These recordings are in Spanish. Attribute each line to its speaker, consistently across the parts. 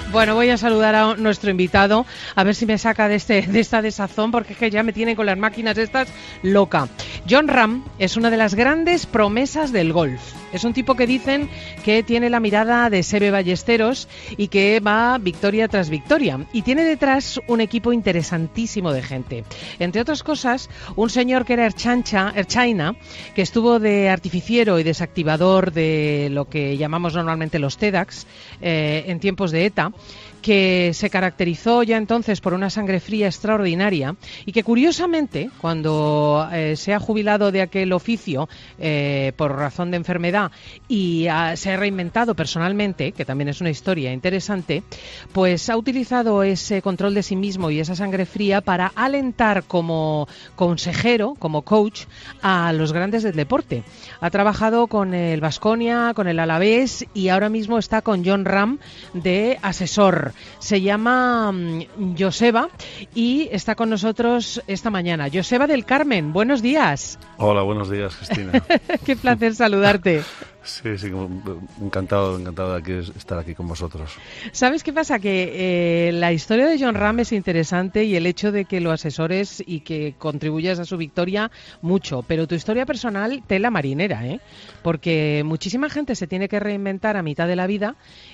Speaker 1: Bueno, voy a saludar a nuestro invitado, a ver si me saca de esta desazón, porque es que ya me tienen con las máquinas estas loca. Jon Rahm es una de las grandes promesas del golf. Es un tipo que dicen que tiene la mirada de Seve Ballesteros y que va victoria tras victoria. Y tiene detrás un equipo interesantísimo de gente. Entre otras cosas, un señor que era Erchaina, que estuvo de artificiero y desactivador de lo que llamamos normalmente los TEDx en tiempos de ETA, que se caracterizó ya entonces por una sangre fría extraordinaria y que curiosamente cuando se ha jubilado de aquel oficio por razón de enfermedad y se ha reinventado personalmente, que también es una historia interesante, pues ha utilizado ese control de sí mismo y esa sangre fría para alentar como consejero, como coach, a los grandes del deporte. Ha trabajado con el Baskonia, con el Alavés y ahora mismo está con Jon Rahm de asesor. Se llama Joseba y está con nosotros esta mañana. Joseba del Carmen, buenos días.
Speaker 2: Hola, buenos días, Cristina.
Speaker 1: Qué placer saludarte.
Speaker 2: Sí, encantado de estar aquí con vosotros.
Speaker 1: ¿Sabes qué pasa? Que la historia de Jon Rahm es interesante y el hecho de que lo asesores y que contribuyas a su victoria mucho, pero tu historia personal, tela marinera, ¿eh? Porque muchísima gente se tiene que reinventar a mitad de la vida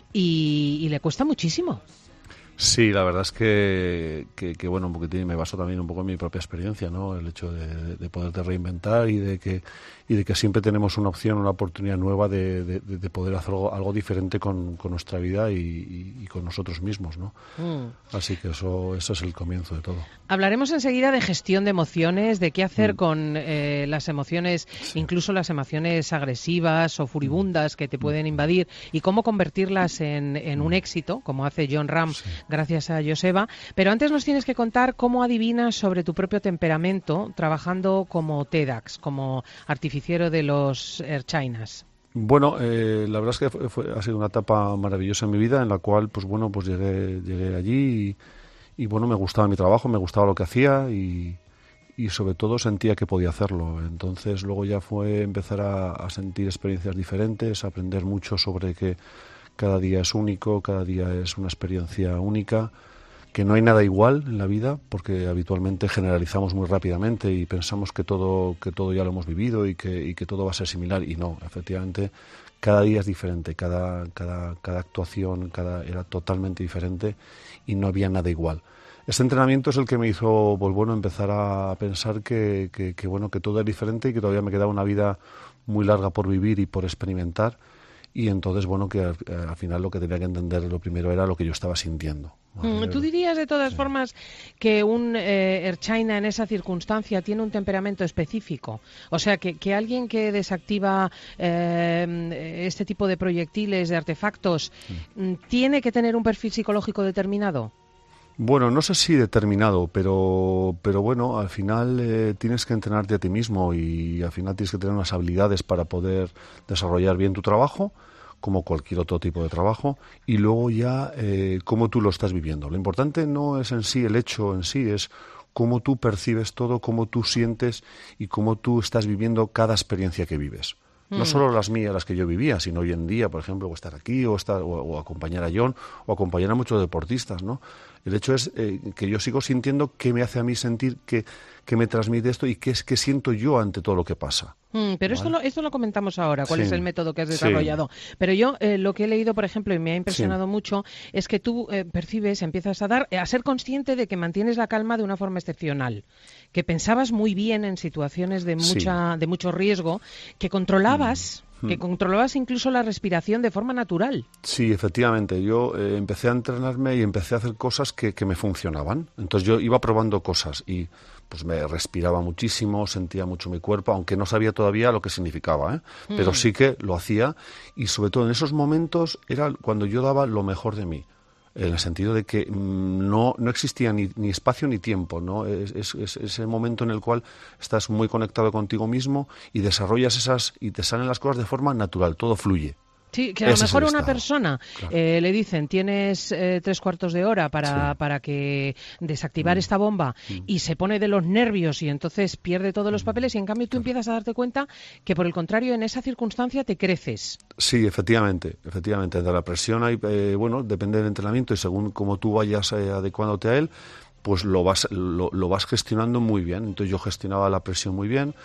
Speaker 1: y le cuesta muchísimo.
Speaker 2: Sí, la verdad es que bueno, un poquitín me baso también un poco en mi propia experiencia, ¿no? El hecho de poderte reinventar y de que siempre tenemos una opción, una oportunidad nueva de poder hacer algo diferente con nuestra vida y con nosotros mismos, ¿no? Así que eso es el comienzo de todo.
Speaker 1: Hablaremos enseguida de gestión de emociones, de qué hacer con las emociones, sí, incluso las emociones agresivas o furibundas que te pueden invadir y cómo convertirlas en un éxito, como hace Jon Rahm, sí, gracias a Joseba. Pero antes nos tienes que contar cómo adivinas sobre tu propio temperamento trabajando como TEDx, como artificiero de los Erchainas.
Speaker 2: Bueno, la verdad es que ha sido una etapa maravillosa en mi vida en la cual, pues bueno, pues llegué allí y bueno, me gustaba mi trabajo, me gustaba lo que hacía y sobre todo sentía que podía hacerlo. Entonces luego ya fue empezar a sentir experiencias diferentes, a aprender mucho sobre que cada día es único, cada día es una experiencia única, que no hay nada igual en la vida, porque habitualmente generalizamos muy rápidamente y pensamos que todo ya lo hemos vivido y que todo va a ser similar, y no, efectivamente cada día es diferente, cada actuación era totalmente diferente y no había nada igual. Este entrenamiento es el que me hizo, pues bueno, empezar a pensar que todo es diferente y que todavía me quedaba una vida muy larga por vivir y por experimentar. Y entonces, bueno, que al final lo que tenía que entender lo primero era lo que yo estaba sintiendo.
Speaker 1: ¿Tú dirías de todas formas que un Erchaina en esa circunstancia tiene un temperamento específico? O sea, que alguien que desactiva este tipo de proyectiles, de artefactos, ¿tiene que tener un perfil psicológico determinado?
Speaker 2: Bueno, no sé si determinado, pero bueno, al final tienes que entrenarte a ti mismo y al final tienes que tener unas habilidades para poder desarrollar bien tu trabajo, como cualquier otro tipo de trabajo, y luego ya cómo tú lo estás viviendo. Lo importante no es en sí el hecho en sí, es cómo tú percibes todo, cómo tú sientes y cómo tú estás viviendo cada experiencia que vives. No solo las mías, las que yo vivía, sino hoy en día, por ejemplo, estar aquí o acompañar a Jon o acompañar a muchos deportistas, ¿no? El hecho es que yo sigo sintiendo qué me hace a mí sentir, que me transmite esto y qué siento yo ante todo lo que pasa.
Speaker 1: Pero ¿vale? esto lo comentamos ahora, cuál es el método que has desarrollado.
Speaker 2: Sí.
Speaker 1: Pero yo lo que he leído, por ejemplo, y me ha impresionado mucho, es que tú percibes, empiezas a ser consciente de que mantienes la calma de una forma excepcional, que pensabas muy bien en situaciones de mucho riesgo, que controlabas... Que controlabas incluso la respiración de forma natural.
Speaker 2: Sí, efectivamente. Yo empecé a entrenarme y empecé a hacer cosas que me funcionaban. Entonces yo iba probando cosas y pues me respiraba muchísimo, sentía mucho mi cuerpo, aunque no sabía todavía lo que significaba, pero sí que lo hacía y sobre todo en esos momentos era cuando yo daba lo mejor de mí. En el sentido de que no existía ni espacio ni tiempo, ¿no? Es ese momento en el cual estás muy conectado contigo mismo y desarrollas y te salen las cosas de forma natural, todo fluye.
Speaker 1: Sí, que a lo mejor una persona
Speaker 2: claro.
Speaker 1: le dicen tienes 3/4 de hora para que desactivar esta bomba y se pone de los nervios y entonces pierde todos los papeles y en cambio tú empiezas a darte cuenta que por el contrario en esa circunstancia te creces.
Speaker 2: Sí, efectivamente. De la presión hay, depende del entrenamiento y según como tú vayas adecuándote a él, pues lo vas gestionando muy bien. Entonces yo gestionaba la presión muy bien.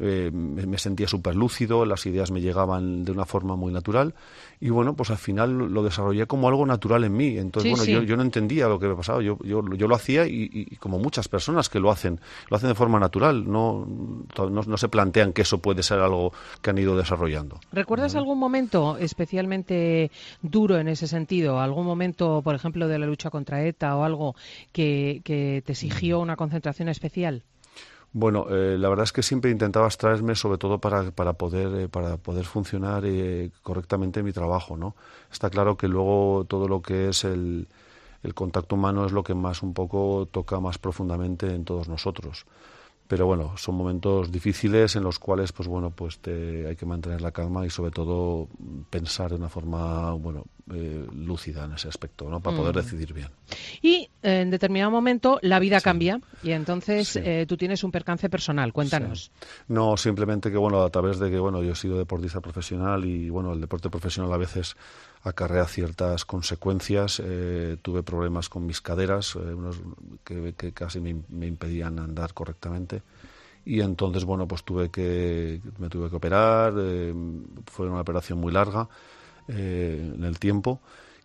Speaker 2: Me sentía súper lúcido, las ideas me llegaban de una forma muy natural y bueno, pues al final lo desarrollé como algo natural en mí. Entonces, yo no entendía lo que me pasaba, yo lo hacía y como muchas personas que lo hacen de forma natural, no se plantean que eso puede ser algo que han ido desarrollando.
Speaker 1: ¿Recuerdas algún momento especialmente duro en ese sentido? ¿Algún momento, por ejemplo, de la lucha contra ETA o algo que te exigió una concentración especial?
Speaker 2: Bueno, la verdad es que siempre intentaba abstraerme, sobre todo para poder funcionar correctamente mi trabajo, ¿no? Está claro que luego todo lo que es el contacto humano es lo que más un poco toca más profundamente en todos nosotros. Pero bueno, son momentos difíciles en los cuales, pues bueno, hay que mantener la calma y sobre todo pensar de una forma, lúcida en ese aspecto, ¿no? Para poder decidir bien.
Speaker 1: Y en determinado momento la vida cambia y entonces tú tienes un percance personal. Cuéntanos.
Speaker 2: Sí. No, simplemente que a través de que yo he sido deportista profesional y el deporte profesional a veces acarrea ciertas consecuencias. Tuve problemas con mis caderas, unos que casi me impedían andar correctamente. Y entonces, me tuve que operar. Fue una operación muy larga en el tiempo.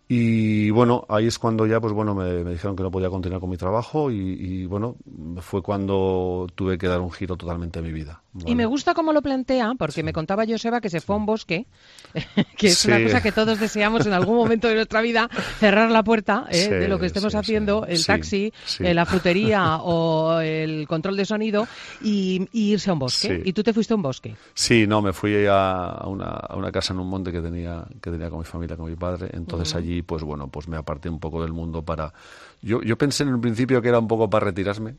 Speaker 2: Y ahí es cuando ya me dijeron que no podía continuar con mi trabajo y fue cuando tuve que dar un giro totalmente a mi vida. ¿Vale?
Speaker 1: Y me gusta cómo lo plantea, porque me contaba Joseba que se fue a un bosque, que es una cosa que todos deseamos en algún momento de nuestra vida, cerrar la puerta de lo que estemos haciendo, el taxi, la frutería o el control de sonido y irse a un bosque. ¿Y tú te fuiste a un bosque?
Speaker 2: Sí, no, me fui a una casa en un monte que tenía con mi familia, con mi padre. Entonces allí, pues me aparté un poco del mundo para... Yo pensé en un principio que era un poco para retirarme,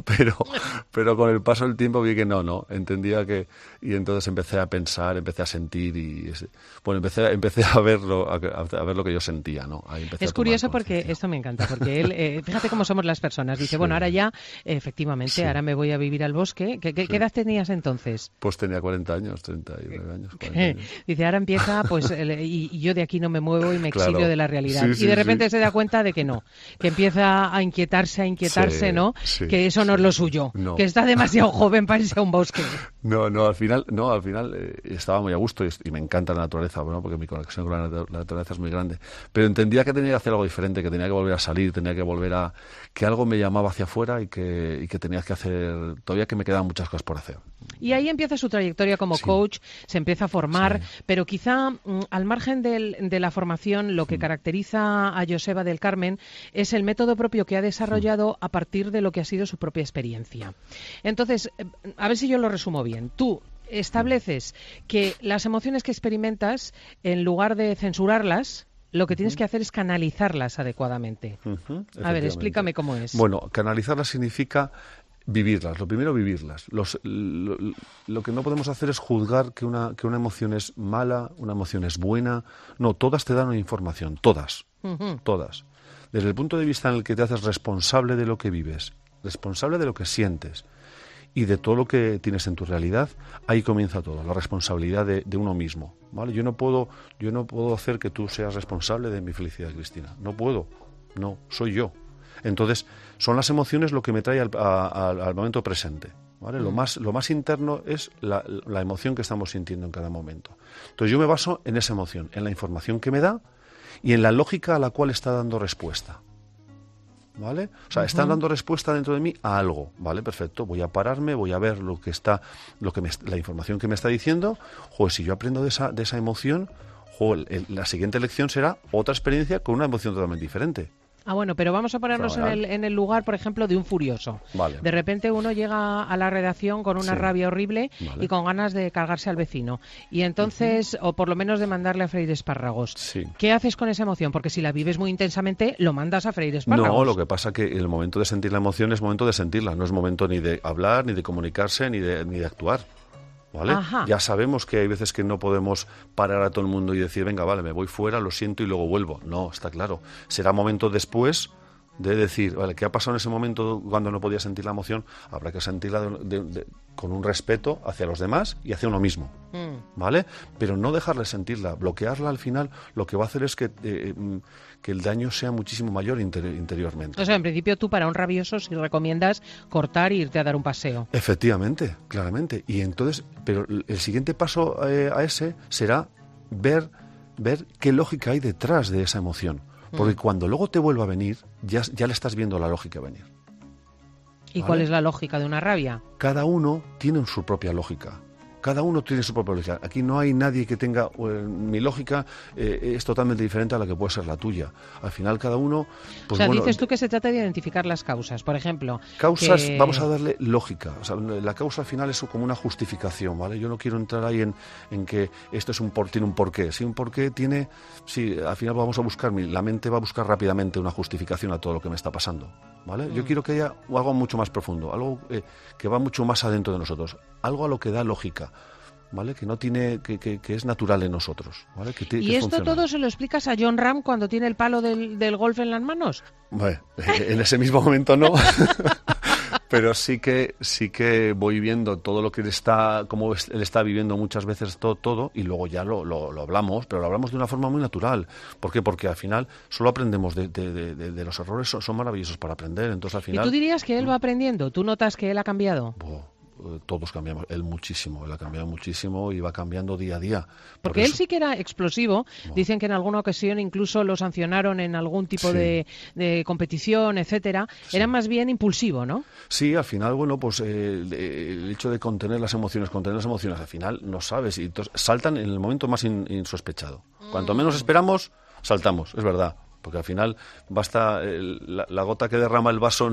Speaker 2: pero con el paso del tiempo vi que no, entendía que... Y entonces empecé a pensar, empecé a sentir y... empecé a ver lo que yo sentía, ¿no? Ahí
Speaker 1: es curioso porque esto me encanta, porque él, fíjate cómo somos las personas, dice, ahora ya, efectivamente, ahora me voy a vivir al bosque. ¿Qué edad tenías entonces?
Speaker 2: Pues tenía 40 años, 39 años. 40 años.
Speaker 1: Dice, ahora empieza, y yo de aquí no me muevo y me exilio de la realidad.
Speaker 2: Sí,
Speaker 1: y de repente se da cuenta de que no, que empieza a inquietarse, ¿no?
Speaker 2: Sí,
Speaker 1: que eso no es lo suyo, que está demasiado joven para irse a un bosque.
Speaker 2: No, al final estaba muy a gusto y me encanta la naturaleza, porque mi conexión con la naturaleza es muy grande. Pero entendía que tenía que hacer algo diferente, que tenía que volver a salir, tenía que volver a... que algo me llamaba hacia afuera y que tenía que hacer... Todavía que me quedaban muchas cosas por hacer.
Speaker 1: Y ahí empieza su trayectoria como coach, se empieza a formar, pero quizá al margen de la formación, lo que caracteriza a Joseba del Carmen es el método propio que ha desarrollado a partir de lo que ha sido su propia experiencia. Entonces, a ver si yo lo resumo bien. Tú estableces que las emociones que experimentas, en lugar de censurarlas, lo que tienes que hacer es canalizarlas adecuadamente. A ver, explícame cómo es.
Speaker 2: Bueno, canalizarlas significa vivirlas. Lo primero, vivirlas. Lo que no podemos hacer es juzgar que una emoción es mala, una emoción es buena. No, todas te dan una información, todas. Todas. Desde el punto de vista en el que te haces responsable de lo que vives, responsable de lo que sientes y de todo lo que tienes en tu realidad, ahí comienza todo, la responsabilidad de uno mismo, ¿vale? Yo no puedo hacer que tú seas responsable de mi felicidad, Cristina. No puedo. No, soy yo. Entonces, son las emociones lo que me trae al momento presente, ¿vale? Lo más interno es la emoción que estamos sintiendo en cada momento. Entonces, yo me baso en esa emoción, en la información que me da y en la lógica a la cual está dando respuesta, ¿vale? O sea, están dando respuesta dentro de mí a algo, ¿vale? Perfecto. Voy a pararme, voy a ver la información que me está diciendo. Joder, si yo aprendo de esa emoción, la siguiente lección será otra experiencia con una emoción totalmente diferente.
Speaker 1: Bueno, pero vamos a ponernos en el lugar, por ejemplo, de un furioso.
Speaker 2: Vale.
Speaker 1: De repente uno llega a la redacción con una rabia horrible y con ganas de cargarse al vecino. Y entonces, o por lo menos de mandarle a freír espárragos.
Speaker 2: Sí.
Speaker 1: ¿Qué haces con esa emoción? Porque si la vives muy intensamente, lo mandas a freír espárragos.
Speaker 2: No, lo que pasa es que el momento de sentir la emoción es momento de sentirla. No es momento ni de hablar, ni de comunicarse, ni de actuar. ¿vale?
Speaker 1: Ajá.
Speaker 2: Ya sabemos que hay veces que no podemos parar a todo el mundo y decir, venga, vale, me voy fuera, lo siento y luego vuelvo. No, está claro. Será momento después de decir, vale, ¿qué ha pasado en ese momento cuando no podía sentir la emoción? Habrá que sentirla con un respeto hacia los demás y hacia uno mismo, ¿vale? Pero no dejarle sentirla, bloquearla al final, lo que va a hacer es que el daño sea muchísimo mayor interiormente.
Speaker 1: O sea, en principio tú para un rabioso sí recomiendas cortar e irte a dar un paseo.
Speaker 2: Efectivamente, claramente. Y entonces, pero el siguiente paso a ese será ver qué lógica hay detrás de esa emoción. Porque cuando luego te vuelva a venir, ya le estás viendo la lógica venir.
Speaker 1: ¿Y
Speaker 2: ¿vale?
Speaker 1: cuál es la lógica de una rabia?
Speaker 2: Cada uno tiene su propia lógica. Cada uno tiene su propia lógica. Aquí no hay nadie que tenga... mi lógica es totalmente diferente a la que puede ser la tuya. Al final cada uno... Pues,
Speaker 1: o sea,
Speaker 2: bueno,
Speaker 1: dices tú que se trata de identificar las causas. Por ejemplo...
Speaker 2: Causas, vamos a darle lógica. O sea, la causa al final es como una justificación, ¿vale? Yo no quiero entrar ahí en que esto tiene un porqué. Si un porqué tiene... Sí, al final vamos a buscar... La mente va a buscar rápidamente una justificación a todo lo que me está pasando, ¿vale? Yo quiero que haya algo mucho más profundo, algo que va mucho más adentro de nosotros, algo a lo que da lógica, ¿vale? Que no tiene, que es natural en nosotros, ¿vale?
Speaker 1: ¿Y esto todo se lo explicas a Jon Ram cuando tiene el palo del golf en las manos?
Speaker 2: Bueno, en ese mismo momento no. Pero sí que voy viendo todo lo que cómo él está viviendo muchas veces todo, y luego ya lo hablamos, pero lo hablamos de una forma muy natural. ¿Por qué? Porque al final solo aprendemos de los errores, son maravillosos para aprender. Entonces al final...
Speaker 1: ¿Y tú dirías que él va aprendiendo? ¿Tú notas que él ha cambiado?
Speaker 2: Todos cambiamos, él muchísimo, él ha cambiado muchísimo y va cambiando día a día.
Speaker 1: Porque él sí que era explosivo, dicen que en alguna ocasión incluso lo sancionaron en algún tipo de competición, etcétera, era más bien impulsivo, ¿no?
Speaker 2: Sí, al final, bueno, pues el hecho de contener las emociones, al final no sabes, y entonces saltan en el momento más insospechado. Cuanto menos esperamos, saltamos, es verdad. Porque al final basta la gota que derrama el vaso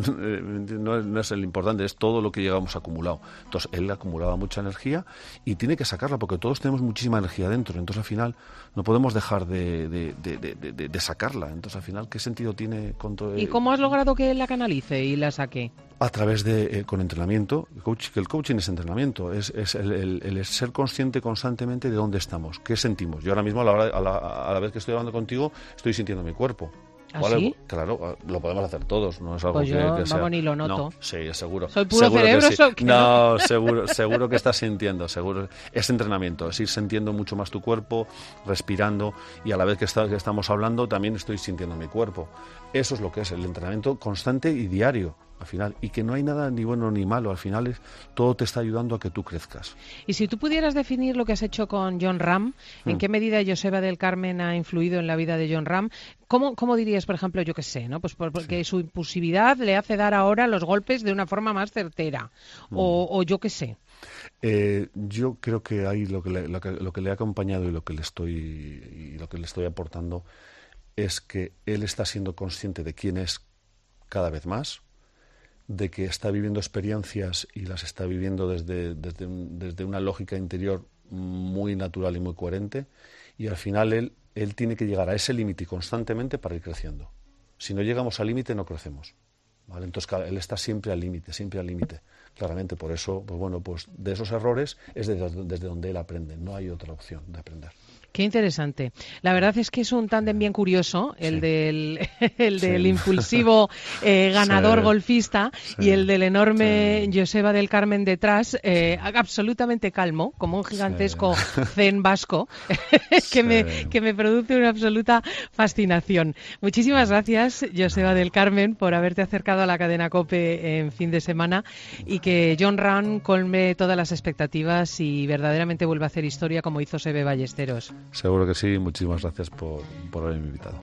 Speaker 2: no es el importante, es todo lo que llevamos acumulado. Entonces él acumulaba mucha energía y tiene que sacarla porque todos tenemos muchísima energía dentro. Entonces al final no podemos dejar de sacarla. Entonces al final, ¿qué sentido tiene?
Speaker 1: ¿Y cómo has logrado que él la canalice y la saque?
Speaker 2: A través con entrenamiento. El coaching es entrenamiento, es el ser consciente constantemente de dónde estamos, qué sentimos. Yo ahora mismo, a la vez que estoy hablando contigo, estoy sintiendo mi cuerpo.
Speaker 1: ¿Ah,
Speaker 2: ¿Vale?
Speaker 1: sí?
Speaker 2: Claro, lo podemos hacer todos, no es algo
Speaker 1: pues yo,
Speaker 2: que sea...
Speaker 1: vamos, ni lo noto.
Speaker 2: No, sí, seguro.
Speaker 1: ¿Soy puro
Speaker 2: seguro
Speaker 1: cerebro?
Speaker 2: que sí.
Speaker 1: ¿O qué?
Speaker 2: No, seguro que estás sintiendo, seguro. Es entrenamiento, es ir sintiendo mucho más tu cuerpo, respirando, y a la vez que estamos hablando también estoy sintiendo mi cuerpo. Eso es lo que es el entrenamiento constante y diario, al final, y que no hay nada ni bueno ni malo, al final todo te está ayudando a que tú crezcas.
Speaker 1: Y si tú pudieras definir lo que has hecho con Jon Ram, ¿en qué medida Joseba del Carmen ha influido en la vida de Jon Ram? ¿Cómo dirías, por ejemplo, yo qué sé, ¿no? Pues porque su impulsividad le hace dar ahora los golpes de una forma más certera, o yo qué sé.
Speaker 2: Yo creo que ahí lo que le ha acompañado y lo que le estoy aportando es que él está siendo consciente de quién es cada vez más, de que está viviendo experiencias y las está viviendo desde una lógica interior muy natural y muy coherente, y al final él tiene que llegar a ese límite constantemente para ir creciendo. Si no llegamos al límite no crecemos, ¿vale? Entonces él está siempre al límite, claramente. Por eso, pues bueno, pues de esos errores es desde donde él aprende, no hay otra opción de aprender.
Speaker 1: Qué interesante. La verdad es que es un tándem bien curioso, el del impulsivo ganador golfista y el del enorme Joseba del Carmen detrás, absolutamente calmo, como un gigantesco zen vasco, que me produce una absoluta fascinación. Muchísimas gracias, Joseba del Carmen, por haberte acercado a la cadena COPE en fin de semana, y que Jon Ram colme todas las expectativas y verdaderamente vuelva a hacer historia como hizo Sebe Ballesteros.
Speaker 2: Seguro que sí, muchísimas gracias por haberme invitado.